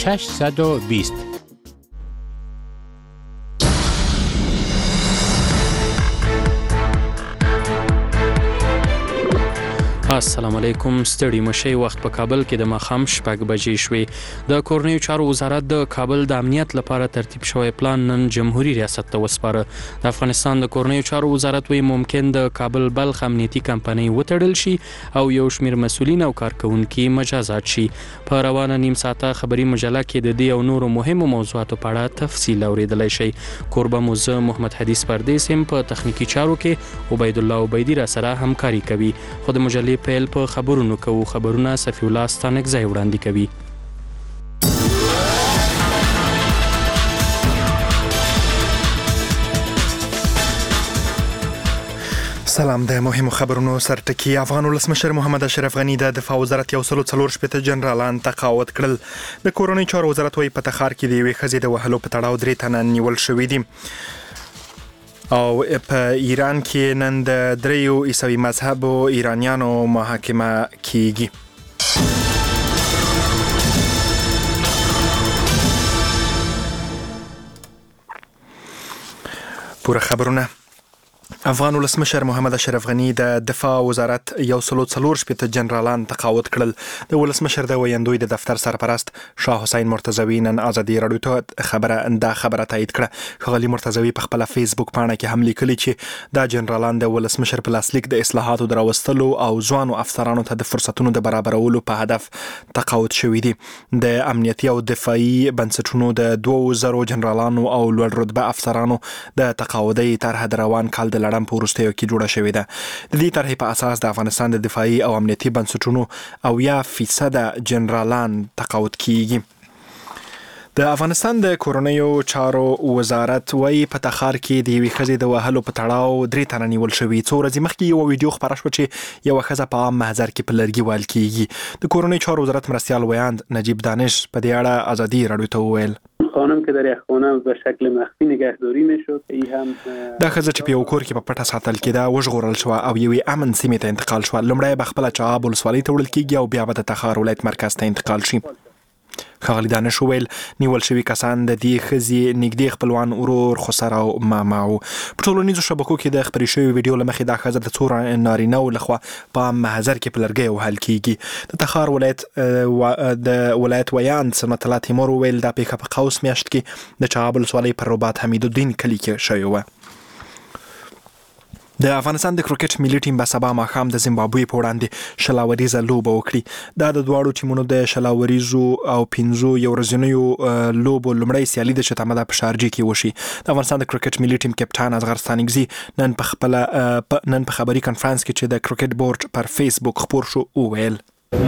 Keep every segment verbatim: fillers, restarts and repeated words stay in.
ششصد و بیست. السلام علیکم. ستړي مشي وخت په کابل کې د ماښام شپږ بجې شوې. د کورنیو چارو وزارت د کابل د امنیت لپاره ترتیب شوی پلان نن جمهوریت ریاست ته وسپاره. د افغانستان د کورنیو چارو وزارت وی ممکن د کابل بلخ امنیتي کمپنۍ وتړل شي او یو شمیر مسؤلین او کارکونکي مجازات شي. په روانه نیم ساعته خبري مجله کې د دې او نورو مهمو موضوعاتو په اړه تفصیل اوریدلای شي. کوربه موزه محمد حدیث پردیس هم په تخنیکی چارو کې عبید الله عبیدی را سره همکاري کوي. خو د مجلې پیل په خبرونو کوو. خبرونه صفی الله ستانکزی وړاندې کوي. سلام. د مهمو خبرونو سرټکی. افغان ولسمشر محمد اشرف غنی د دفاع وزارت یو سل څلور شپږ جنرالان تقاعد کړل. د کورنیو چارو وزارت وايي په تخار کې د یوې ښځې د وهلو په تړاو درې تنه نیول شوي دي. او په ایران کې نن د دریو عیسوي مذهبو ایرانیانو محاکمه کیږي. پوره خبرونه. افغان ولسمشر محمد اشرف غنی د دفاع وزارت یو سل څلور شپږ جنرالان تقاعد کړل. د ولسمشر د ویاندوی د دفتر سرپرست شاه حسین مرتضوی نن ازادي راډیو ته خبره انده خبره تایید کړه. ښاغلي مرتضوی په خپل فیسبوک پاڼه کې هم لیکلي چې دا جنرالان د ولسمشر په لاسلیک د اصلاحاتو د راوستلو او ځوانو افسرانو ته د فرصتونو د برابرولو په هدف تقاعد شوي دي. د امنیتي او دفاعي بنسټونو د دوه زره جنرالانو او لوړ رتبه افسرانو د تقاعدي طرح د روان کال د لړم په وروستیو کې جوړه شوې ده. د دې طرحې په اساس د افغانستان د دفاعي او امنیتي بنسټونو اویا فیصد جنرالان تقاعد کیږي. د افغانستان د کورنیو چارو وزارت وايي په تخار کې د یوې ښځې د وهلو په تړاو درې تنه نیول شوي. څو ورځې مخکې یو ویډیو خپره شوه چې یوه ښځه په عام محضر کې په لرګي وهل کیږي. د کورنیو چارو وزارت مرستیال ویاند نجیب دانش په دې اړه ازادي راډیو ته وویل خانم که در یک خانه به شکل مخفی نگهداری میشد. ای هم دا ښځه چې په یو کور کې په پټه ساتل کېده وژغورل شوه او یوې امن سیمې ته انتقال شوه. لومړی به خپله چاه اب ولسوالۍ ته وړل کېږي او بیا به د تخار ولایت مرکز ته انتقال شي. ښاغلي دانش وویل نیول شوي کسان د دې ښځې نږدې خپلوان، ورور، خسر او ماما وو. په ټولنیزو شبکو کې د خپرې شوې ویډیو له مخې دا ښځه د څو نارینه‌و لخوا په عام محضر کې په لرګیو وهل کېږي. د تخار ولایت د ولایت ویاند سنت الله تیمور وویل دا پیښه په قوس میاشت کې د چاه اب ولسوالۍ پر رباط حمیدالدین کلي کې شوې وه. د افغانستان د کرکټ ملي ټیم به سبا ماښام د زیمبابوې په وړاندې شلاوریزه لوبه وکړي. دا د دواړو ټیمونو د شلاوریزو او پنځو یو ورځنیو لوبو لومړی سیالي ده چې تمه ده په شارجې کې وشي. د افغانستان د کرکټ ملي ټیم کپټان اصغر ستانکزي نن په خپل نن په خبري کانفرنس کې چې د کرکټ بورډ پر فیسبوک خپور شو وویل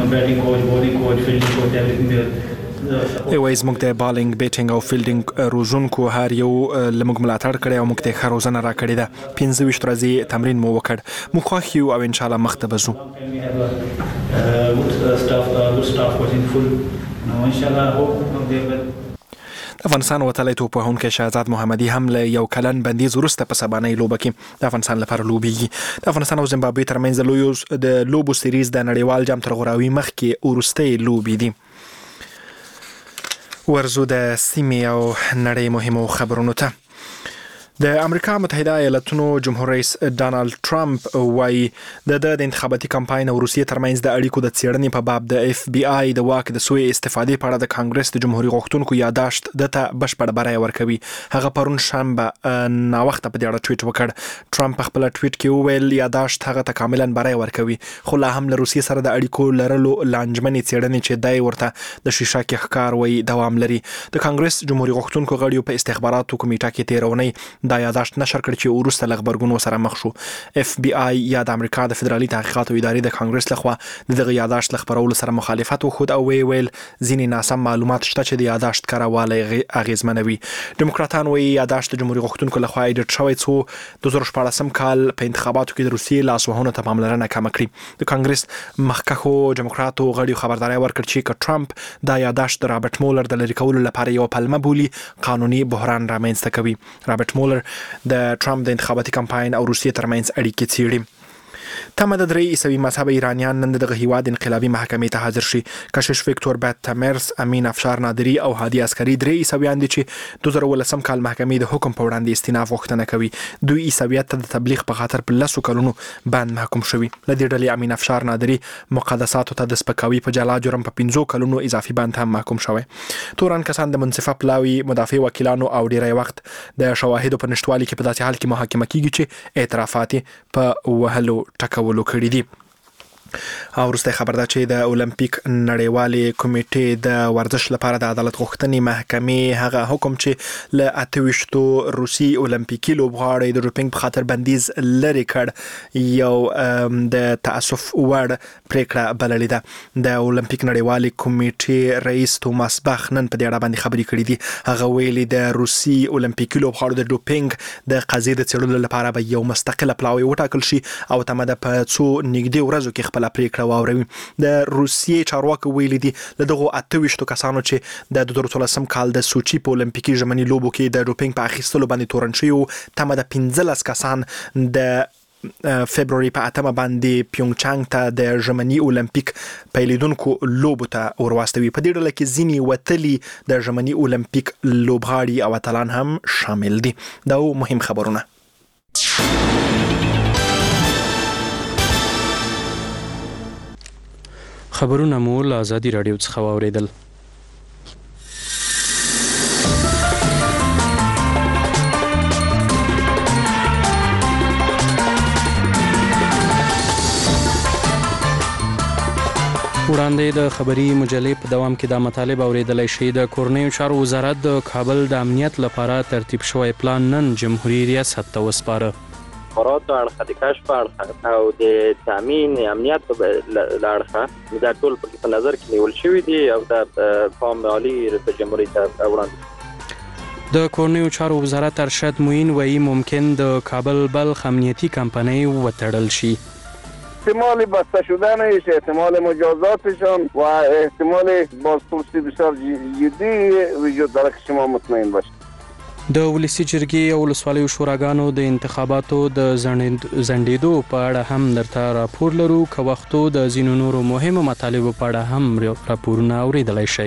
ایوایز موږ د بالینګ، بیټینګ او فیلډینګ روزونکو هر یو لموږ ملاتړ کړی او موږ ته ښه روزنه را کړې ده. پنځه ویشت ورځې تمرین مو وکړ. موږ خوښ یو او انشاءالله مخ ته به ځو. افغانستان وتلی توپوهونکی شهزاد محمدي هم له یو کلن بندیز وروسته په سبانۍ لوبه کې د افغانستان لپاره لوبیږي. د افغانستان او زیمبابوې ترمنځ د لوبو سیریز د نړیوال جام تر غوراوي مخکې وروستۍ لوبې دي. ورزو د سیمې او نړۍ مهمو خبرونو ته. د امریکا متحده ایالاتونو جمهور رئیس ډانالډ ټرمپ وايي د د انتخاباتي کمپاین او روسیې ترمنځ د اړیکو د څېړنې په باب د اف بی آی د واک د سوء استفادې په اړه د کانګرس د جمهوریت غوښتونکو یاداشت دته بشپړ بری ورکوي. هغه پرون شنبه ناوخته په دې اړه ټویټ وکړ. ټرمپ په خپل ټویټ کې وویل یاداشت هغه ته کاملا بری ورکوي، خو لا هم له روسیې سره د اړیکو لرلو لانجمنې څېړنې چې دای ورته د شیشه کې ښکار وایي دوام لري. د کانګرس جمهوریت غوښتونکو غړیو په استخباراتو کمیټه کې تیرونی دا یاداشت نشر کړ چې وروسته له غبرګون سره مخ شو. اف بی آی یا د امریکا د فدرالي تحقیقاتو ادارې د کانګرس لخوا دغه یاداشت خبرولو سره مخالفت وکړ او وی ویل ځینې ناسم معلومات شته چې د یاداشت کارواله اغیزمنوي. دیموکراتان وایي یاداشت د جمهوریت غوښتونکو لخوا ایډیټ شوی څو د دوه زره شپاړسم کال په انتخاباتو کې د روسیې لاسوهنو ته پاملرنه کمه کړې. د کانګرس مخکښو دیموکراتو غړیو خبرداري ورکړه چې که ټرمپ دا یاداشت د رابرټ مولر د لرې کولو لپاره یو پلمه بولي قانوني بحران رامنځته کوي. رابرټ مولر د ټرمپ د انتخاباتي کمپاین او روسیې ترمنځ اړیکې څېړي. تمه د درې عیسوي مذهب ایرانیان نن دغه هیواد انقلابي محکمې ته حاضر شي. کشش وکتور بیت تمرس، امین افشار نادری او هادي عسکري درې عیسویان دي چې دوه زره ولسم کال محکمې د حکم په وړاندې استیناف غوښتنه کوي. دوی عیسویت ته د تبلیغ په خاطر په لسو کلونو باندې محکوم شوي. له دې ډلې امین افشار نادری مقدساتو ته د سپکاوي په جلا جرم په پنځو کلونو اضافي باندې هم محکوم شوی. تورن کسان د منصفه پلاوي، مدافع وکیلانو او ډیری وخت د شواهدو په نشټوالي کې په داسې حال کې محاکمه کیږي چې اعترافات په وهلو ټکولو کړي دي. او وروسته خبر ده چې د اولمپیک نړیوالې کمیټې د ورزش لپاره د عدالت غوښتنې محکمې هغه حکم چې له اته ویشتو روسي اولمپیکي لوبغاړي د ډوپینګ په خاطر بندیز لري کړ یو د تاسف وړ پریکړه بللې ده. د اولمپیک نړیوالې کمیټې رئیس توماس باخ نن په دې اړه باندې خبرې کړې دي. هغه ویلي د روسي اولمپیکي لوبغاړو د ډوپینګ د قضیې د څېړلو لپاره به یو مستقله پلاوی وټاکل شي او تمه ده په څو نږدې ورځو کې خپل پریکړه واوروي. د روسیې چارواکو ویلي دي له دغو اته ویشتو کسانو چې د دوه زره اتلسم کال د سوچي په اولمپیکي ژمني لوبو کې د ډوپینګ په اخیستلو باندې تورن شوي، تمه ده پنځلس کسان د فبروري په اتمه باندې پیونګچانګ ته د ژمني اولمپیک پیلیدونکو لوبو ته ورواستوي. په دې ډله کې ځینې وتلي د ژمني اولمپیک لوبغاړي او اتلان هم شامل دي. دا مهم خبرونه. خبرونه مو له ازادي راډیو څخه واوریدل. وړاندې د خبري مجلې په دوام کې دا مطالب اوریدلای شي. د کورنیو چارو وزارت د کابل د امنیت لپاره ترتیب شوی پلان نن جمهوریت ریاست ته وسپاره. خبرات اړخ د کشف اړخ او د تامین امنیت په اړخ دا ټول په نظر کې نیول شوی دی او د پام عالی ریاست جمهوریت ته وړاندې. د کورنیو چارو وزارت ارشد موین وایي ممکن د کابل بلخ امنیتی کمپنۍ وتړل شي. احتمال بسته شدنش، احتمال مجازاتشان و احتمال بازپرسی بسیار جدی وجود داره که شما مطمئن باشید. د ولسی جرګې او ولسوالیو شوراګانو د انتخاباتو د ځنډېدو په اړه هم درته راپور لرو. که وختو د ځینو نورو مهمو مطالبو په اړه هم راپورونه اوریدلی شئ.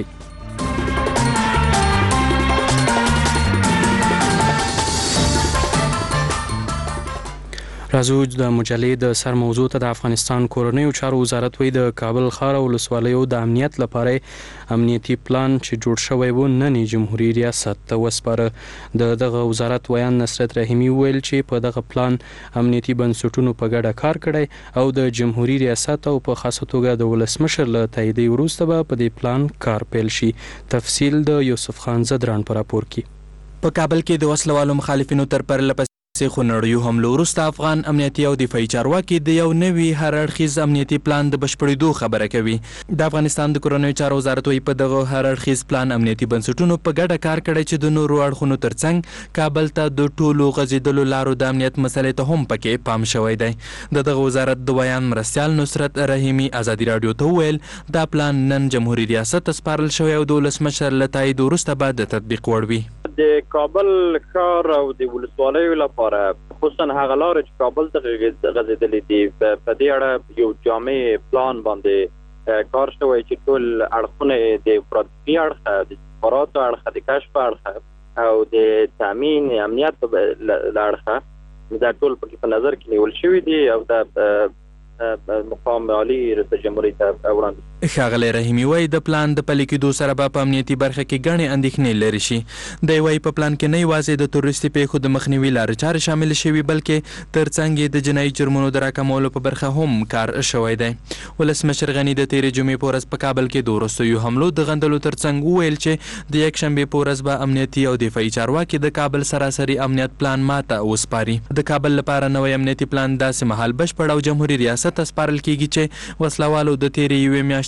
راځو د مجلې د سر موضوع ته. د افغانستان کورنیو چارو وزارت وایي د کابل ښار او ولسوالیو د امنیت لپاره امنیتي پلان چې جوړ شوی و نن جمهوریت ریاست ته وسپاره. د دغه وزارت ویان نصرت رحیمي ویل چې په دغه پلان امنیتي بنسټونو په ګډه کار کړی او د جمهوریت ریاست او په خاصه توګه د ولسمشر له تاییدي وروسته به په دې پلان کار پیل شي. تفصیل د یوسف خان زدران په راپور کې. په کابل کې د وسلوالو مخالفینو تر پرله خو نړیو حملو وروسته افغان امنیتي او دفاعي چارواکي د یو نوي هر اړخیز امنیتي پلان د بشپړېدو خبره کوي. د افغانستان د کورنیو چارو وزارت وایي په دغه هر اړخیز پلان امنیتي بنسټونو په ګډه کار کړی چې د نورو اړخونو ترڅنګ کابل ته د ټولو غځېدلو لارو د امنیت مسلې ته هم پکې پام شوی دی. د دغه وزارت د بیان مرستیال نصرت رحیمي ازادي راډیو ته وویل دا پلان نن جمهوریت ریاست ته سپارل شوی او د ولسمشر له تایید وروسته به د تطبیق وړ وي. د کابل ښار او د ولسوالیو لپاره خصوصا هغه لارې چې کابل ته غځېدلې دي په دې اړه یو جامع پلان باندې کار شوی چې ټول اړخونه د افراطي اړخ، د استخباراتو اړخ، د کشف اړخ او د تامین امنیت له اړخه دا ټول په نظر کې نیول شوي دي او د مقام عالی ریاست جمهوریت ته وړاندې. ښاغلی رحیمي وایي د پلان د پلي کېدو سره به په امنیتي برخه کې ګڼې اندېښنې لرې شي. دی وایي په پلان کې نه یوازې د تروریستي پیښو د مخنیوي لارې چارې شاملې شوي بلکې ترڅنګ یې د جنایي جرمونو د راکمولو په برخه هم کار شوی دی. ولسمشر غني د تېرې جمعې په ورځ په کابل کې د وروستیو حملو د غندلو ترڅنګ وویل چې د یکشنبې په ورځ به امنیتي او دفاعي چارواکي د کابل سراسري امنیت پلان ماته وسپاري. د کابل لپاره نوی امنیتي پلان داسې مهال بشپړ او جمهوریت ریاست ته سپارل کېږي چې وسلوالو د تېرې یوې میاشتې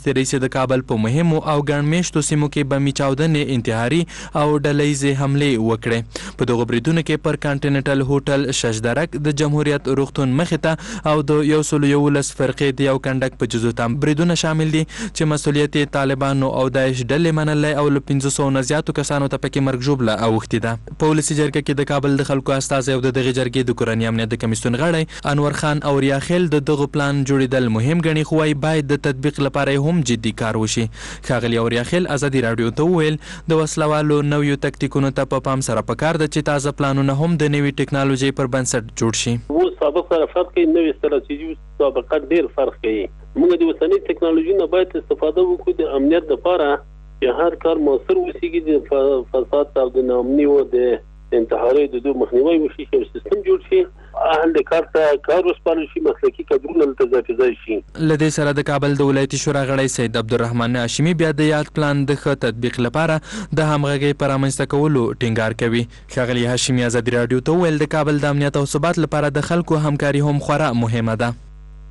راهیسې رئیس د کابل په مهمو او ګڼمېشتو سیمو کې بمي چاودنې، انتحاري او ډلهییزې حملې وکړې. په دغو بریدونو کې پر کانټیننټل هوټل ششدرک د جمهوریت روغتون مخې ته او د یو سل یولس فرقې د یو کنډک په جزو ته بریدونه شامل دي چې مسؤلیت یې طالبانو او داعش ډلې منلی او له پنځه سوو نه زیاتو کسانو ته پکې مرګ ژوبله اوښتې ده. په ولسي جرګه کې د کابل د خلکو استازی او د دغې جرګې د کورني امنیت د کمیسیون غړی انور خان او ریاخیل د دغه پلان جوړېدل مهم ګڼي، خو وايي باید د تطبیق لپاره هم جدي کار وشي. ښاغلي او ریاخیل ازادي راډیو ته وویل د وسلوالو نویو تکتیکونو ته په پام سره پکار ده چې تازه پلانونه هم د نوي ټکنالوژي پر بنسټ جوړ شي. و سابق سره فرق کوي، نوې ستراتیژي سابقه ډېر فرق کوي. موږ د اوسنۍ ټکنالوژي نه باید استفاده وکړو د امنیت لپاره چې هر کار موثر وسیږي، د فساد او د ناامنۍ او د انتحاري د دوه مخنیوي وشي، چې سیستم جوړ شي، اهل د کار ته کار وسپارل شي، مسلکي کادرونه التزام شي. لدې سره د کابل د ولایتي شورا غړی سید عبدالرحمن هاشمي بیا د یاد پلان د ښه تطبیق لپاره د همغږۍ په رامنځته کولو ټینګار کوي. ښاغلي هاشمي ازادي راډیو ته وویل د کابل د امنیت او ثبات لپاره د خلکو همکاري هم خورا مهمه ده.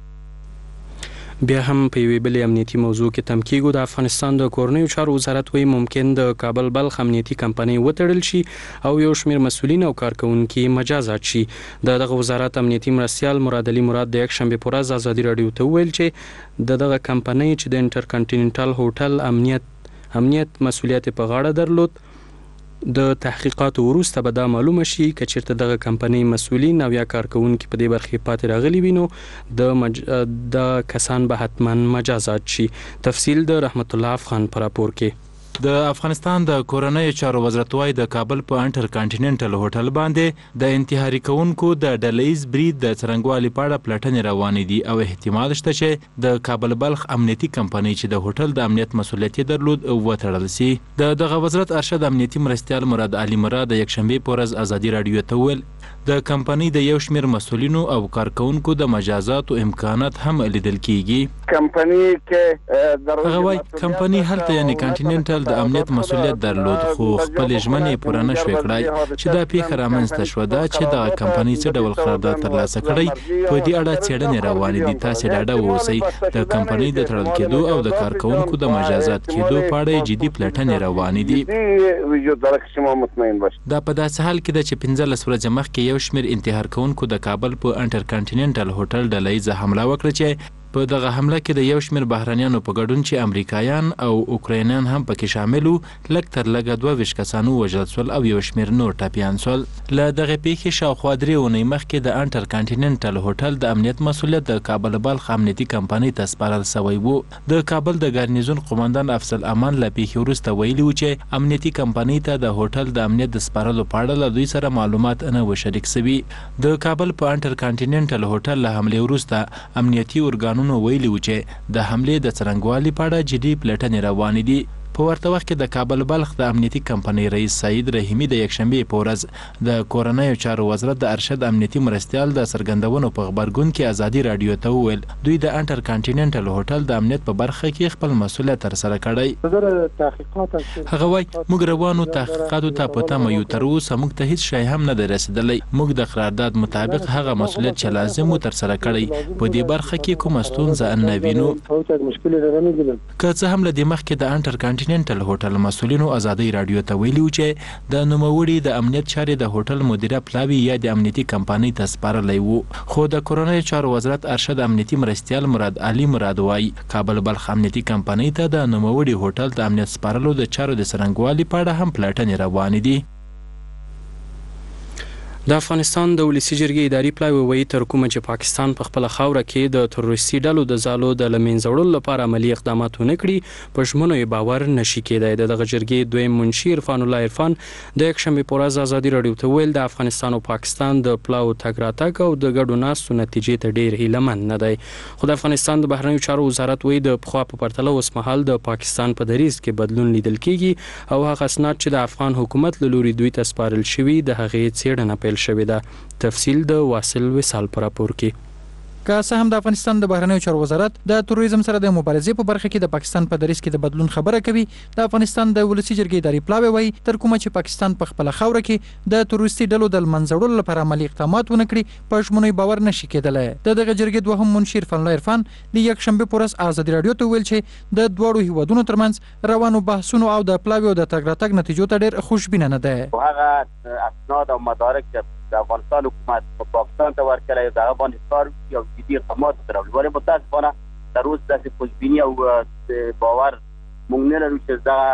بیا هم په یوې بلې امنیتي موضوع کې تم کېږو. د افغانستان د کورنیو چارو وزارت وایي ممکن د کابل بلخ امنیتي کمپنۍ وتړل شي او یو شمېر مسؤلین او کارکوونکي مجازات شي. د دغه وزارت امنیتي مرستیال مراد علي مراد د یکشنبې په ورځ ازادي راډیو ته وویل چې د دغه کمپنۍ چې د انټر کانټیننټل هوټل امنیت امنیت مسؤلیت په غاړه درلود، د تحقیقاتو وروسته به دا معلومه شي که چیرته دغه کمپنۍ مسؤلین او یا کارکوونکي په دې برخې پاتې راغلي وي نو د مج... د کسان به حتما مجازات شي. تفصیل د رحمت الله افغان په راپور کې. د افغانستان د کورنیو چارو وزارت وايي د کابل په انټر کانټیننټل هوټل باندې د انتحاري کوونکو د ډلهییز برید د څرنګوالي په اړه پلټنې روانې دي او احتمال شته چې د کابل بلخ امنیتي کمپنۍ چې د هوټل د امنیت مسؤلیت درلود وتړل شي. د دغه وزارت ارشد امنیتي مرستیال مراد علي مراد د یکشنبې په ورځ ازادي راډیو ته وویل د کمپنۍ د یو شمېر مسؤلینو او کارکوونکو د مجازاتو امکانات هم لیدل کیږي. کمپنۍ کې هغه وايي کمپنۍ هلته یعنی کانټیننټل د امنیت مسؤلیت درلود، خو خپل ژمنې پوره نه شوې کړای چې دا پیښه رامنځته شوه ده چې دغه کمپنۍ څه ډول قرارداد ترلاسه کړی. په دې اړه څېړنې روانې دي. تاسې ډاډه واوسئ د کمپنۍ د تړل کېدو او د کارکوونکو د مجازات کېدو په اړه جدي پلټنې روانې دي. دا په داسې حال کې ده چې پنځلس ورځې مخکې یو شمېر انتحار کوونکو د کابل په انټر کانټیننټل هوټل ډلهییزه حمله وکړه چې په دغه حمله کې د یو شمېر بهرنیانو په ګډون چې امریکایان او اوکراینیان هم پکې شامل وو، لږ تر لږه دوه ویشت کسان ووژل سول او یو شمېر نور ټپیان سول. له دغې پیښې شاوخوا درې اونۍ مخکې د انټر کانټیننټل هوټل د امنیت مسؤلیت د کابل بلخ امنیتي کمپنۍ ته سپارل سوی و. د کابل د ګارنیزون قومندان افضل امان له پیښې وروسته ویلي و چې امنیتي کمپنۍ ته د هوټل د امنیت د سپارلو په اړه له دوی سره معلومات نه و شریک سوي. د کابل په انټر کانټیننټل هوټل له حملې وروسته امنیتي ارګانونو ویلي و چې د حملې د څرنګوالي په اړه جدي پلټنې روانې دي. په ورته وخت کې د کابل بلخ د امنیتي کمپنۍ رئیس سعید رحیمي د یکشنبې په ورځ د کورنیو چارو وزارت د ارشد امنیتي مرستیال د څرګندونو په غبرګون کې ازادي راډیو ته وویل دوی د انټر کانټیننټل هوټل د امنیت په برخه کې خپل مسؤلیت ترسره کړی. هغه وایي موږ روانو تحقیقاتو ته په تمه یو، تر اوسه موږ ته هیڅ شی هم نه دی رسېدلی. موږ د قرارداد مطابق هغه مسؤلیت چې لازم و ترسره کړی، په دې برخه کې کومه ستونزه نه وینو. که څه هم له دې مخکې د انټر کانټیننټل هوټل مسؤلینو ازادي راډیو ته ویلي و چې د نوموړي د امنیت چارې د هوټل مدیره پلاوي یا د امنیتي کمپنۍ ته سپارلی و. خو د کورنیو چارو وزارت ارشد امنیتي مرستیال مراد علي مراد وایي کابل بلخ امنیتي کمپنۍ ته د نوموړي هوټل د امنیت سپارلو د چارو د څرنګوالي په اړه هم پلټنې روانې دي. د افغانستان د ولسي جرګې اداري پلاوی وایي تر کومه چې پاکستان په خپله خاوره کې د تروریستي ډلو د ځالو د له منځه وړلو لپاره عملي اقدامات ونه کړي، په ژمنو یې باور نشي کېدی. د دغه جرګې دویم منشي عرفان الله عرفان د یکشنبې په ورځ ازادي راډیو ته ویل د افغانستان او پاکستان د پلاو تګ راتګ او د ګډو ناستو نتیجې ته ډېر هیلهمند نه دی. خو د افغانستان د بهرنیو چارو وزارت وایي د پخوا په پرتله اوس مهال د پاکستان په دریځ کې بدلون لیدل کېږي او هغه اسناد چې د افغان حکومت له لوري دوی ته سپارل شوي د هغې څېړنه پیل شوې ده. تفصیل د واصل وصال پر راپور کې. که څه هم د افغانستان د بهرنیو چارو وزارت د تروریزم سره د مبارزې په برخه کې د پاکستان په دریځ کې د بدلون خبره کوي، د افغانستان د ولسی جرګې اداري پلاوی وایي تر کومه چې پاکستان په خپل خاوره کې د تروریستي ډلو د منځوړلو لپاره عملی اقدامات ونه کړي په ژمنو باور نشي کېدلی. د دغه جرګې دوهم منشي عرفان الله عرفان د یک شنبه پر ورځ ازادي رادیو ته ویل چې د دواړو هیوادونو ترمنځ روانو بحثونو او د پلاوی او د تګ راتګ نتیجو ته ډېر خوشبینه نه ده. هغه اسناد او مدارک د افغانستان حکومت په پاکستان ته ورکړی دا باندې کار یو جدي اقدامات درول ولی متاسفانه تر اوسه داسې خوشبیني او باور مونږ نه لرو چې دا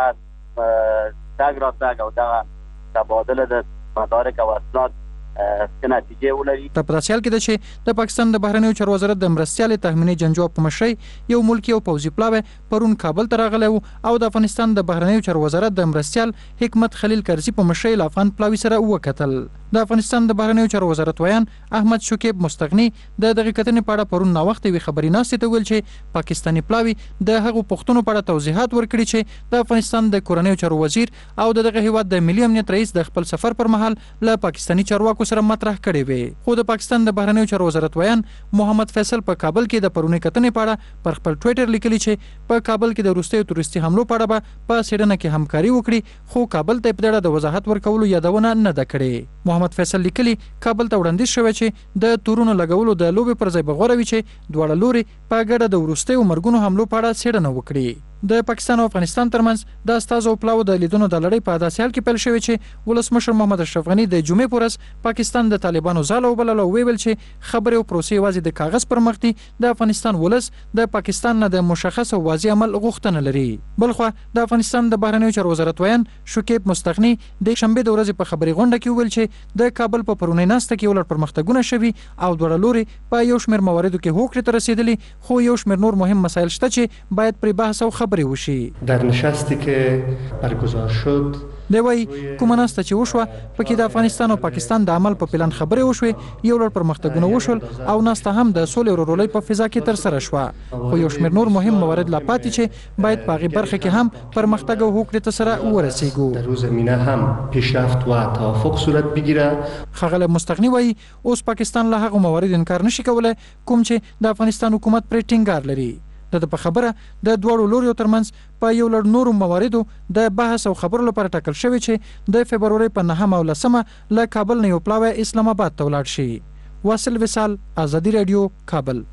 تګ راتګ او دا تبادله د مدارک او اسناد څه نتیجه ولري. په پراسیال کې د چې د پاکستان د بهرنیو چارو وزارت د مرستیال تخمینی جنجو په مشرۍ یو ملکی او پوځي پلاوی پرون کابل ته راغلی او د افغانستان د بهرنیو چارو وزارت د مرستیال حکمت خلیل کرزي په مشرۍ ل افغان پلاوی سره وکتل. د افغانستان د بهرنیو چارو وزارت ویان احمد شکیب مستغنی د دغه کتنې په اړه پرون نا وخت وی خبري ناستې ته ویل چې پاکستانی پلاوی د هغو پښتنو په اړه توضیحات ورکړي چې د افغانستان د کورنیو چارو وزیر او دغه هیواد د ملي امنیت رئیس د خپل سفر پر مهال له پاکستانی چارواکو سره مطرح کړي وي. خو د پاکستان د بهرنیو چارو وزارت ویان محمد فیصل په کابل کې د پرونی کتنې په اړه پر خپل ټوئیټر لیکلي چې په کابل کې د روسي تروریستي حملو په اړه په سیډنه کې همکاري وکړي خو کابل ته په اړه د وضاحت ورکولو یادونه نه ده کړې. محمد فیصل لیکلي کابل ته وړاندیز شوی چې د تورونو لګولو د لوبې پر ځای بغوروي چې دواړه لوري په ګډه د وروستي مرګونو حملو په اړه سیډنه وکړي. د پاکستان او افغانستان ترمنځ د استازو پلاو د لیدونو د لړۍ په داسې حال کې پیل شوی چې ولسمشر محمد اشرف غنی د جمعې په ورځ پاکستان د طالبانو ځاله وبلله او ویل چې خبرې او پروسې یوازې د کاغذ پر مخ دي. د افغانستان ولس د پاکستان نه د مشخص او واضح عمل غوښتنه لري. بلخو د افغانستان د بهرنیو چارو وزارت ویان شکیب مستغنی د شنبه د ورځې په خبري غونډه کې ویل چې د کابل په پرونی ناسته کې ولر پرمختګونه شوي او دواړه لوري په یو شمېر مواردو کې هوکړې ته رسیدلي خو یو شمېر نور مهم مسایل شته چې باید پرې بحث او خبرې وشي. در نشستی که برگزار شد دی وای کومه ناسته چې وشوه پکې د افغانستان او پاکستان د عمل په پلان خبرې وشوې یو لړ پرمختګونه وشول او ناسته هم د سولې ورورولۍ په فضا کې تر سره شوه خو یو شمېر نور مهم موارد لا پاتې چې باید په هغې برخه کې هم پرمختګ او هوکړې ته سره ورسیږو. در روز زمینه هم پیشرفت و توافق صورت بگیره. ښاغلی مستغني وایي اوس پاکستان له هغو موارد انکار نشي کولی کوم چې د افغانستان حکومت پرې ټینګار لري. د په خبره د دواړو لوریو ترمنځ په یو لړ نورو مواردو د بحث او خبرو لپاره ټاکل شوی چې د فبرورۍ په نهمه او لسمه له کابل نه یو پلاوی اسلام آباد ته ولاړ شي. واصل وصال، ازادي رادیو، کابل.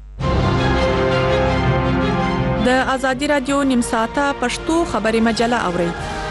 د ازادي رادیو نیم ساعته پښتو خبري مجله اورئ.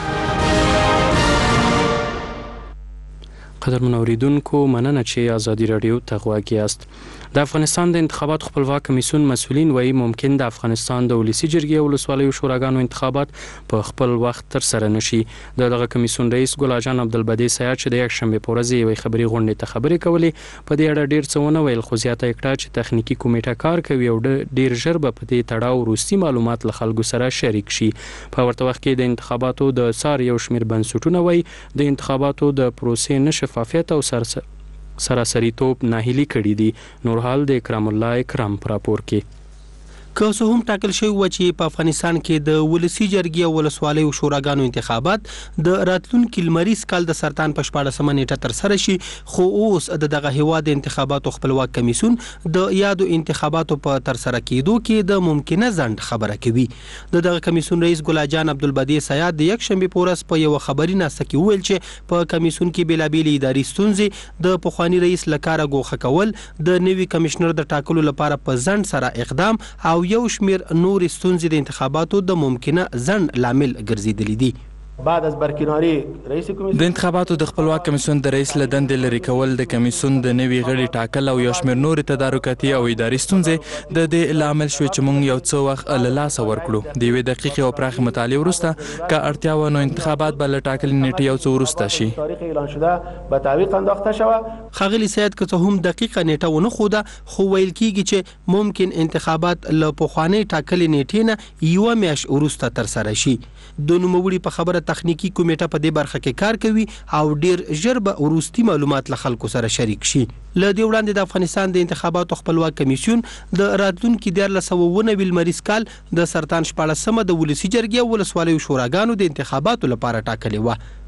قدرمن اوریدونکو مننه چې ازادي رادیو ته غوږ یاست. د افغانستان د انتخابات خپلواک کمیسیون مسؤلین وایي ممکن د افغانستان د ولسی جرګې او ولسوالیو شوراګانو انتخابات په خپل وخت تر سره نشي. دغه کمیسیون رئیس ګلجان عبدالبدی سیاد چې د یک شنبه په ورځ یوې خبري غونډې ته خبرې کولې په دې اړه ډیر څه ونه ویل خو زیاته کړه چې تخنیکی کمیټه کار کوي او ډیر ژر به په دې تړاو وروستي معلومات له خلکو سره شریک شي. په ورته وخت کې د انتخاباتو د څار یو شمېر بنسټونه وایي د انتخاباتو د پروسې نشفافیت او سرسره سراسری توپ ناهیلی کړي دي. نورحال د اکرام الله اکرام پر راپور کې که څه هم ټاکل شوی و چې په افغانستان کې د ولسی جرګې او ولسوالیو شوراګانو انتخابات د راتلونکي لمریز کال د سرطان په شپاړسمه نیټه تر سره شي خو اوس د دغه هیواد د انتخاباتو خپلواک کمیسیون د یادو انتخاباتو په تر سره کېدو کې د ممکنه ځنډ خبره کوي. د دغه کمیسیون رئیس ګلجان عبدالبدی سیاد د یک شنبه په ورځ په یو خبري ناسته کې ویل چې په کمیسیون کې بیلابېلې اداري ستونزې د پخوانی رئیس لکاره ګوښه کول د نوي کمشنر د ټاکلو لپاره په ځنډ سره اقدام او یو شمیر نور ستونزې د انتخاباتو د ممکنه ځنډ لامل ګرځېدلې دي. بعد از برکناری رئیس کمیسیون د انتخاباتو د خپلواک کمیسیون د رئیس له دندې لرې کول د کمیسیون د نوي غړي ټاکل او یو شمېر نورې تدارکاتي او اداري ستونزې د دې لامل شوې چې موږ یو څه وخت له لاسه ورکړو. د یوې دقیقې او پراخې مطالعې وروسته که اړتیا وه نو انتخابات به له ټاکلې نیټې یو څه وروسته شي. تاریخ اعلان شده به تعویق انداخته شوه. ښاغلي سید که څه هم دقیقه نیټه ونه ښوده خو ویل کېږي چې ممکن انتخابات له پخوانۍ ټاکلې نیټې نه یوه میاشت وروسته ترسره شي. د نوموړي په خبره تخنیکي کمیټه په دې برخه کې کار کوي او ډیر ژر به وروستي معلومات له خلکو سره شریک شي. له دې وړاندې د افغانستان د انتخاباتو خپلواک کمیسیون د راتلونکي دیارلس سوه اووه نوي لمریز کال د سرطان شپاړسمه د ولسي جرګې او ولسوالیو شوراګانو د انتخاباتو لپاره ټاکلې وه.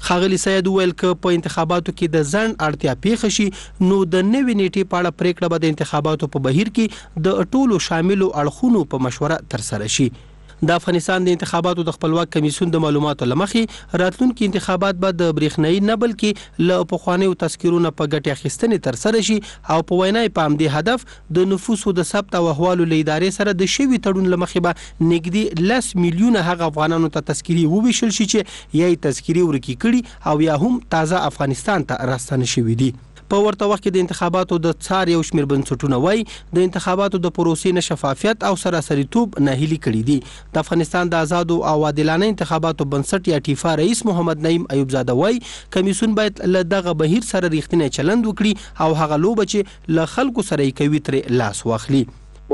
ښاغلي سید وویل که په انتخاباتو کې د ځنډ اړتیا پیښه شي نو د نوې نیټې په اړه پریکړه به د انتخاباتو په بهیر کې د ټولو شاملو اړخونو په مشوره ترسره شي. د افغانستان د انتخاباتو د خپلواک کمیسیون د معلوماتو له مخې راتلونکي انتخابات به د برېښنایي نه بلکې له پخوانیو تذکیرو نه په ګټې اخیستنې ترسره شي او په وینا یې په همدې هدف د نفوسو د ثبت او احوالو له ادارې سره د شوي تړون له مخې به نږدې لس میلیونه هغه افغانانو ته تذکیري وویشل شي چې یا یې تذکیري ورکې کړي او یا هم تازه افغانستان ته راستانه شوي دي. په ورته وخت کې د انتخاباتو د څار یو شمېر بنسټونه وایي د انتخاباتو د پروسې نه شفافیت او سراسریتوب ناهیلي کړي دي. د افغانستان د آزادو او عادلانه انتخاباتو بنسټ یا ټیفا رئیس محمد نعیم ایوب زاده وایي کمیسیون باید له دغه بهیر سره ریښتینی چلند وکړي او هغه لوبه چې له خلکو سره یې کوي ترې لاس واخلي.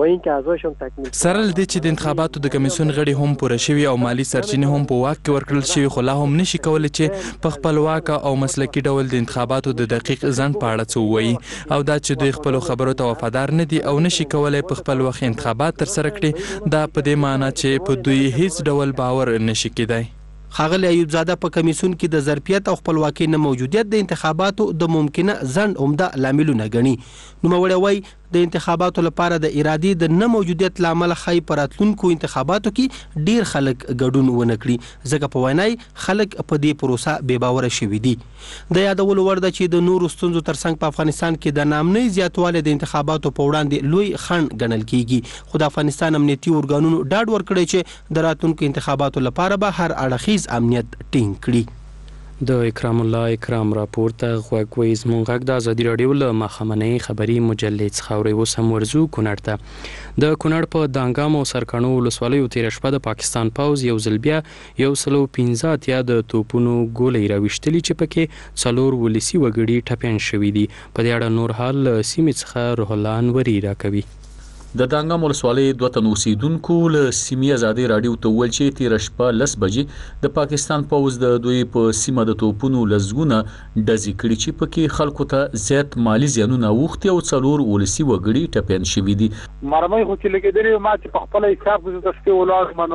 سره له دې چې د انتخاباتو د کمیسیون غړي هم پوره شوي او مالی سرچینې هم په واک کې ورکړل شوي خو لا هم نشي کولی چې په خپلواکه او مسلکي ډول د انتخاباتو د دقیق ځنډ په اړه څه ووایي او دا چې دوی خپلو خبرو ته وفادار نه دي او نشي کولی په خپل وخت انتخابات ترسره کړي دا په دې معنی چې په دوی هیڅ ډول باور نشي کېدای. ښاغلی ایوب زاده په کمیسیون کې د ظرفیت او خپلواکۍ نه موجودیت د انتخاباتو د ممکنه ځنډ عمده لاملونه ګڼي. نوموړی وایي د انتخاباتو لپاره د ارادې د نه موجودیت له امله ښایي په راتلونکو انتخاباتو کې ډیر خلک ګډون ونه کړي ځکه په وینا خلک په دې پروسه بې باوره شوي دي. د یادولو وړ ده چې د نورو ستونزو ترڅنګ په افغانستان کې د ناامنۍ زیاتوالی د انتخاباتو په وړاندې لوی خنډ ګڼل کیږي خو د افغانستان امنیتي ارګانونو ډاډ ورکړی چې د راتلونکو انتخاباتو لپاره به هر اړخیز امنیت ټینګ کړي. د اکرام الله اکرام راپور ته غوږ وئ. زموږ غږ د ازادي راډیو له ماښامنۍ خبري مجلې څخه اورئ. اوس هم ورځو کونړ ته. د کونړ په دانګام او سرکاڼو ولسوالیو تېره شپه د پاکستان پوځ یو ځل بیا یو سلو پنځه اتیا د توپونو ګولۍ راویشتلي چې پکې څلور ولسي وګړي ټپیان شوي دي. په دې اړه نور حال له سیمې څخه روح الله انوري راکوي. د دانګام ولسوالۍ دوه تن اوسیدونکو له سیمې ازادي راډیو ته وویل چې تېره شپه لس بجې د پاکستان پوځ د دوی په سیمه د توپونو لسګونه ډزې کړي چې پکې خلکو ته زیات مالی زیانونه اوښتي او څلور ولسي وګړي ټپیان شوي دي. مرمۍ خو چې لګېدلې ما چې په خپله حساب د تشکې ولاړ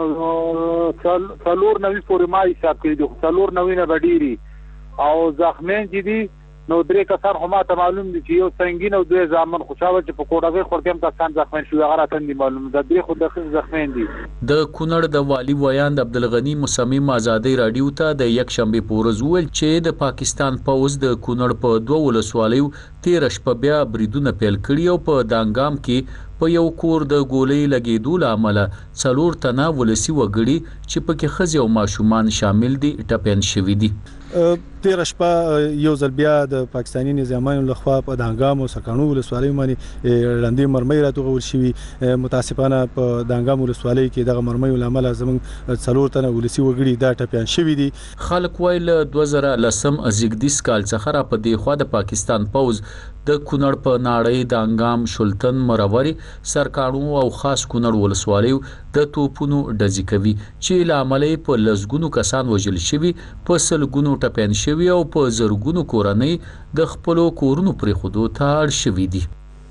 نو څلور نوي پورې ما حساب کړي دي خو څلور نوي نه به ډېري او زخمیان چې دي نو درې کسان خو ماته معلوم دي چې یو سنګین او دوی زامن خو چاوه چې په کوډاګۍ خور کې هم کسان زخمیان شوي هغه راته دي معلوم ده درې خو دقیق زخمیان دي. د کونړ د والي ویاند عبدالغني مصمم ازادي راډیو ته د یک شنبې په ورځ وویل چې د پاکستان پوځ د کونړ په دوه ولسوالیو تېره شپه بیا بریدونه پیل کړي او په دانګام کې په یو کور د ګولۍ لګېدو له امله څلور تنه ولسي وګړي چې پکې ښځې او ماشومان شامل دي ټپیان شوي دي. تېره شپه یو ځل بیا د پاکستاني نظامیانو لخوا په دانګام او سرکاڼو ولسوالیو باندې ړندې مرمۍ راټوغول شوي. متاسفانه په دانګام ولسوالۍ کې دغه مرمیو له امله زموږ څلور تنه ولسي وګړي دا ټپیان شوي دي. خلک وایي له دوه زره لسم زیږدیز کال څخه را په دې خوا د پاکستان پوځ د کونړ په ناړۍ دانګام شلتن مروري سرکاڼو او خاص کونړ ولسوالیو د توپونو ډزې کوي چې له امله یې په لسګونو کسان وژل شوي په سلګونو ټپیان شوي او په زرګونو کورنۍ د خپلو کورونو پرېښودو ته اړ شوي دي.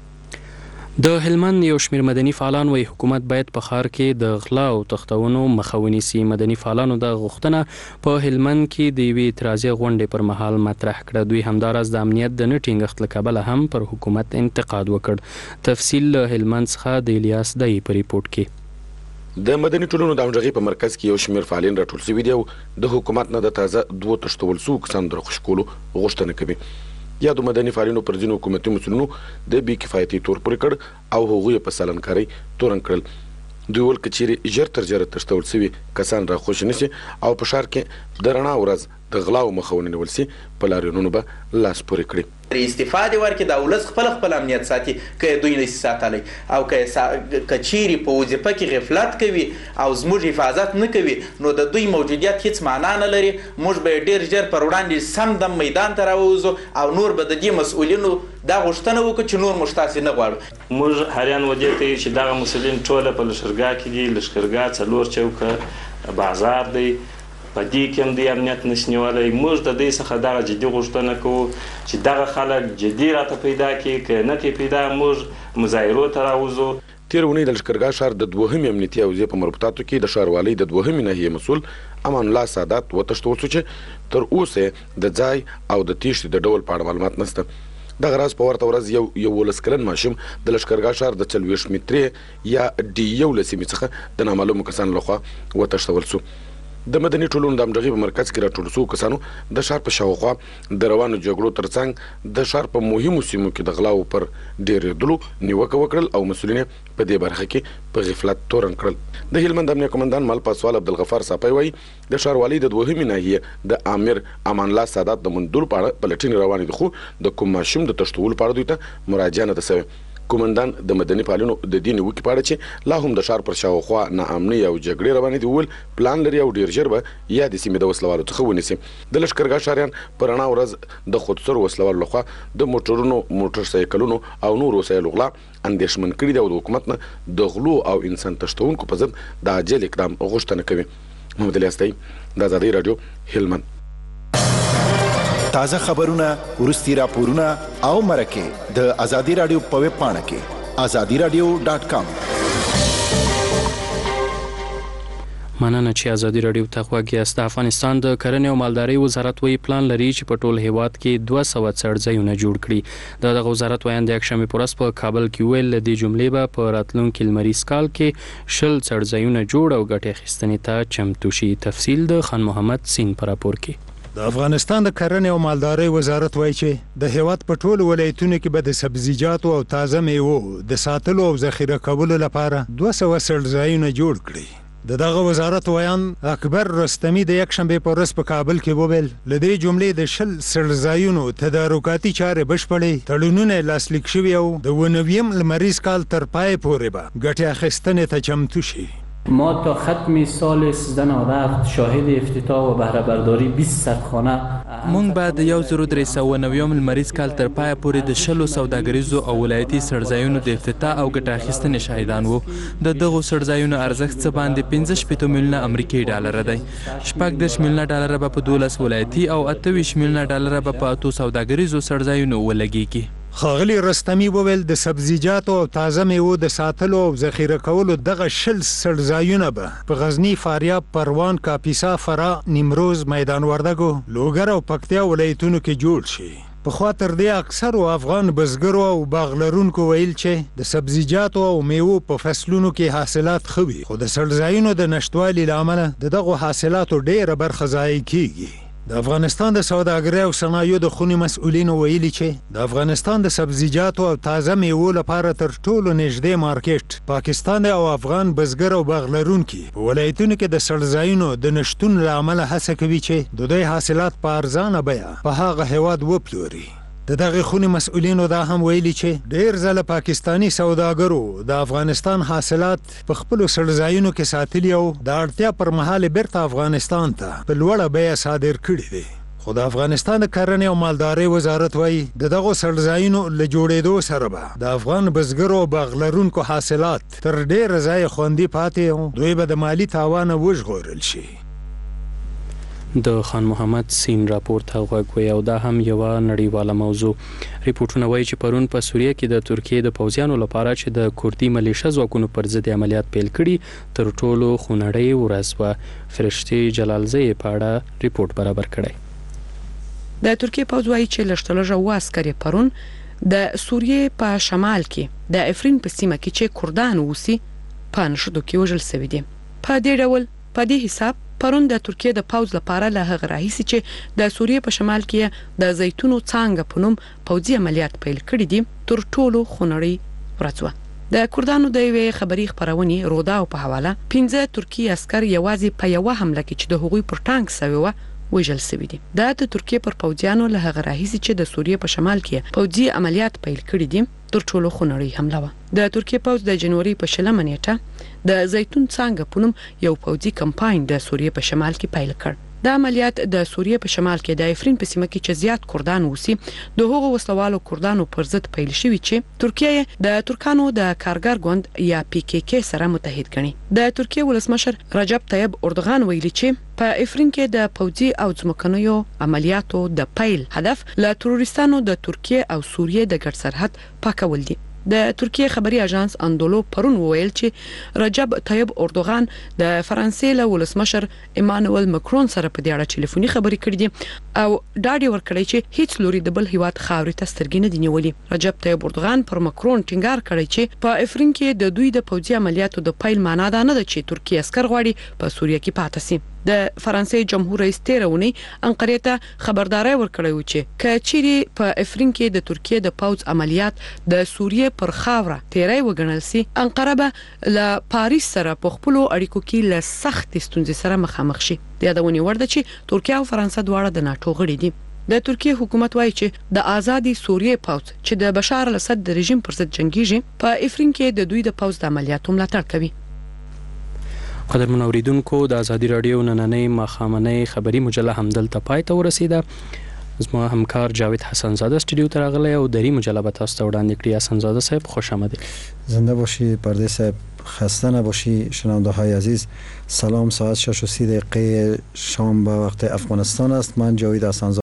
د هلمند یو شمېر مدني فعالان وایي حکومت باید په ښار کې د غلا او تښتونو مخه ونیسي. مدني فعالانو د غوښتنه په هلمند کې د یوې اعتراضي غونډې پر مهال مطرح کړه. دوی همداراز د امنیت د نه ټینګښت له کبله هم پر حکومت انتقاد وکړ. تفصیل له هلمند څخه د الیاس دی په ریپورټ کې. د مدني ټولنو د همغږۍ په مرکز کې یو شمېر فعالین راټول شوي دي او د حکومت نه د تازه دوه تښتول شوو کسانو د رخصت کولو غوښتنه کوي. یا د مدني فعالینو پر ځینو حکومتي مسؤلینو د بې کفایتي تور پورې کړ او هغوی په سالنکارۍ تورن کړل. دوی ویل که چیرې ژر تر ژره تښتول شوي کسان راخوشي نه سي او په ښار کې د رڼا ورځ د غلاو مخه ونیول سي په لاریونونو به لاس پورې کړي. استفاده ورکړي د ولس خپل خپل امنیت ساتي که دوی نشي ساتلی او که چیرې په وظیفه کې غفلت کوي او زموږ حفاظت نه کوي نو د دوی موجودیت هیڅ معنا نه لري. موږ به ډیر ژر پر وړاندې سم دم میدان ته راووځو او نور به د دې مسؤلینو دا غوښتنه وکړو چې نور موږ تاسې نه غواړو. موږ حیران ودې ته چې دغه مسؤلین ټوله په لښکرګاه کې دي. لښکرګاه څلور چوکه بازار دی په دې کې هم د امنیت نشي نیولی. موږ د دې څخه دغه جدي غوښتنه کوو چې دغه خلک جدي راته پیدا کړي که نه کې پیدا موږ مظاهرو ته راوځو. تیر ونی د لشکرګاه ښار د دوهمې امنیتي حوزې په مربوطاتو کې د ښاروالۍ د دوهمې ناحیې مسؤل امان الله سادات وتښتول شو چې تر اوسه د ځای او د تیښتې د ډول په اړه معلومات نشته. دغه راز په ورته ورځ یو یولس کلن ماشوم د لشکرګاه ښار د څلوېښت مترې یا ډي یولس سیمې څخه د نامعلومو کسانو لخوا وتښتول شو. د مدني ټولنو د همغږۍ په مرکز کې راټول شوو کسانو د ښار په شاوخوا د روانو جګړو ترڅنګ د ښار په مهمو سیمو کې د غلاو پر ډېرېدلو نیوکه وکړل او مسؤلین په دې برخه کې په غفلت تورن کړل. د هلمند امنیه قومندان مل پاسوال عبدالغفار صافی وایي د ښاروالۍ د دوهمې ناحیې د امیر امان الله سادات د موندلو په اړه پلټنې روانې دي، خو د کوم ماشوم د تښتولو په اړه دوی ته مراجعه نه ده سوې. کومندان د مدني پالونو د دې نیوکې په اړه چې لا هم د ښار پر شاوخوا ناامني او جګړې روانې دي وویل پلان لري او ډېر ژر به یا د سیمې د وسلوالو څخه ونیسي. د لښکرګاه ښاریان په رڼا ورځ د خودسرو وسلوالو لخوا د موټرونو موټر سایکلونو او نورو وسایلو غلا اندېښمن کړي دي او د حکومت نه د غلو او انسان تښتونکو په ضد د عاجل اقدام غوښتنه کوي. محمد علي استایي، د ازادۍ راډیو، هلمند. تازه خبرونه، ورستي راپورونه او مرکې د ازادي رادیو په ویب پاڼه کې ازادي رادیو ډاټ کام. مننه چې ازادي رادیو ته غوږ یاست. د افغانستان د کرنې او مالدارۍ وزارت وایي پلان لري چې په ټول هیواد کې دوه سوه څړځایونه جوړ کړي. د دغه وزارت وایي د یکشنبې په ورځ په کابل کې ویل د دې جملې به په راتلونکي لمریز کال کې شل څړځایونه جوړ او ګټې اخیستنې ته چمتو شي. تفصیل د خان محمد سین پر راپور کې. د افغانستان د کرنې او مالدارۍ وزارت وایي چې د هیواد په ټولو ولایتونو کې به د سبزیجاتو او تازه میوو د ساتلو او ذخیره کولو لپاره دوه سوه څړځایونه جوړ کړي. د دغه وزارت ویان اکبر رستمی د یکشنبې په ورځ په کابل کې وویل له دې جملې د شل څړځایونو تدارکاتي چارې بشپړې تړونونه لاسلیک شوي او د اووه نویم لمریز کال تر پای پورې به ګټې اخیستنې ته چمتو شي. ما تا ختم سال سیزده نود شاهد افتتاح و بهره برداری بیست سردخانه. مونږ به د یو زر درې سوه نویم لمریز کال تر پایه پورې د شلو سوداګریزو او ولایتي څړځایونو د افتتاح او ګټه اخیستنې شاهدان وو. د دغو څړځایونو ارزښت څه باندې پنځه شپېته میلیونه امریکایي ډالره دی. شپږ دېرش میلیونه ډالره به په دولس ولایتي او اته ویشت میلیونه ډالره به په اتو سوداګریزو څړځایونو ولګیږي. ښاغلي رستمی وویل د سبزیجاتو او تازه میوو د ساتلو او ذخیره کولو دغه شل څړځایونه به په غزني، فاریاب، پروان، کاپیسا، فرا، نیمروز، میدان وردګو، لوګر او پکتیا ولایتونو کې جوړ شي. پخوا تر دې اکثرو افغان بزګرو او باغ لرونکو ویل چې د سبزیجاتو او میوو په فصلونو کې حاصلات ښه وي، خو د څړځایونو د نشتوالي له امله د دغو حاصلاتو ډېره برخه ضایع کیږي. د افغانستان د سوداګرۍ او صنایعو د خونې مسؤلینو ویلي چې د افغانستان د سبزیجاتو او تازه میوو لپاره تر ټولو نږدې مارکیټ پاکستان او افغان بزګر او باغ لرونکي په ولایتونو کې د څړځایونو د نشتون له امله هڅه کوي چې د دوی حاصلات په ارزانه بیه په هغه هیواد وپلوري. د دغه خونې مسؤلینو دا هم ویلي چې ډېر ځله پاکستانی سوداګرو د افغانستان حاصلات په خپلو څړځایونو کې ساتلي او د اړتیا پر مهال بیرته افغانستان ته په لوړه بیه صادر کړي دي. خو د افغانستان د کرنې او مالدارۍ وزارت وایي د دغو څړځایونو له جوړېدو سره به د افغان بزګرو او باغ لرونکو حاصلات تر ډېره ځایه خوندي پاتې او دوی به د مالي تاوانه وژغورل شي. د خان محمد سین راپور ته غوږ وی او دا هم یوه نړیواله موضوع. ریپورټونه وایي چې پرون په سوریه کې د ترکیې د پوځیانو لپاره چې د کوردي ملیشه ځواکونو پر ضد عملیات پیل کړي تر ټولو خونړۍ ورځ وه. فرشتې جلالزی په اړه ریپورټ برابر کړی. د ترکیې پوځ وایي چې لږترلږه اووه عسکر پرون د سوریې په شمال کې د افرین په سیمه کې چې کردان اوسي په نښتو کې وژل شوي دي. په دې ډول په دې حساب پرون د ترکیې د پوځ لپاره له هغه راهیسې چې د سوریې په شمال کې د زیتونو څانګه په نوم پوځي عملیات پیل کړي دي تر ټولو خونړۍ ورځ وه. د کردانو د یوې خبري خپرونې رودا په حواله پنځه ترکي عسکر یوازې په یوه حمله کې چې د هغوی پر ټانک سوی وه وژل شوي دي. دا د ترکیې پر پوځیانو له هغه راهیسې چې د سوریې په شمال کې پوځي عملیات پیل کړي دي تر ټولو خونړۍ حمله وه. د ترکیې پوځ د جنوري په شلمه نیټه د زیتون څانګه په نوم یو پوځي کمپاین د سوریې په شمال کې پیل کړ. دا عملیات د سوریې په شمال کې د افرین په سیمه کې چې زیات کردان اوسي د هغو وسلوالو کردانو پر ضد پیل شوي چې ترکیه د ترکانو د کارګر ګوند یا پی کې کې سره متحد ګڼي. د ترکیې ولسمشر رجب طیب اردوغان ویلي چې په افرین کې د پوځي او ځمکنیو عملیاتو د پیل هدف له تروریستانو د ترکیه او سوریې د ګډ سرحد پاکول دي. د ترکیه خبري اژانس اندولو پرون وویل چې رجب طیب اردوغان د فرانسې له ولسمشر ایمانوئل ماکرون سره په دې اړه ټلیفوني خبرې کړې دي او ډاډ ورکړی چې هیڅ لوري د بل هیواد خاورې ته سترګې نه دي نیولې. رجب طیب اردوغان پر ماکرون ټینګار کړی چې په افرین کې د دوی د پوځي عملیاتو د پیل معنا دا نه ده چې ترکیه عسكر غواړي په سوریه کې پاتې سي. د فرانسې جمهور رئیس تیرونی انقرې ته خبرداري ورکړی و چې کچيري په افرین کې د ترکیه د پوځ عملیات د سوریه پر خاوره تیری وګڼل سي، انقره به له پاریس سره په خپل اړیکو کې له سخت ستونزې سره مخامخ شي. د یادونې وړ ده چې ترکیه او فرانسه دواړه د ناتو غړي دي. د ترکیه حکومت وایي چې د آزادي سوریه پوځ چې د بشار الاسد د رژیم پر ضد جنگیږي په افرین کې د دوی د پوځ د عملیاتو ملاتړ کوي. قدرمن اوریدونکو د ازادي رادیو نننۍ ماښامنۍ خبری مجله همدلته پای ته ورسیده. زما همکار جاوید حسن زاده استودیو ته راغلی او دری مجله به تاسو ته وړاندې کړي. حسن زاده صاحب خوش آمدید. زنده باشی پرده صاحب، خسته نباشی. شنونده های عزیز سلام. ساعت شش و سی دقیقه شام به وقت افغانستان است. من جاوید حسن